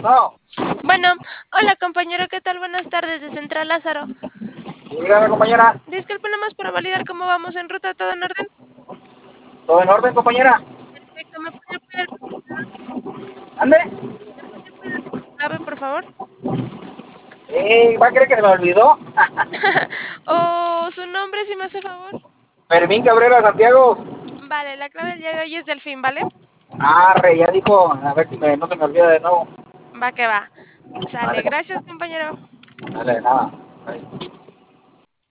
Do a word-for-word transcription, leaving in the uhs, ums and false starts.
No, Bueno, hola compañero, ¿qué tal? Buenas tardes de Central Lázaro. dígame, compañera. Disculpe nomás para validar cómo vamos en ruta, ¿todo en orden? ¿Todo en orden, compañera? Perfecto, ¿me puede apoyar con ¿Ande? su clave, por favor? Eh, ¿va a creer que se me olvidó? ¿O su nombre, si me hace favor? Fermín Cabrera Santiago. Vale, la clave del día de hoy es Delfín, ¿vale? Arre, ya dijo. A ver si me, no se me olvida de nuevo. Va que va. Sale, Vale, gracias compañero. vale, nada. Vale.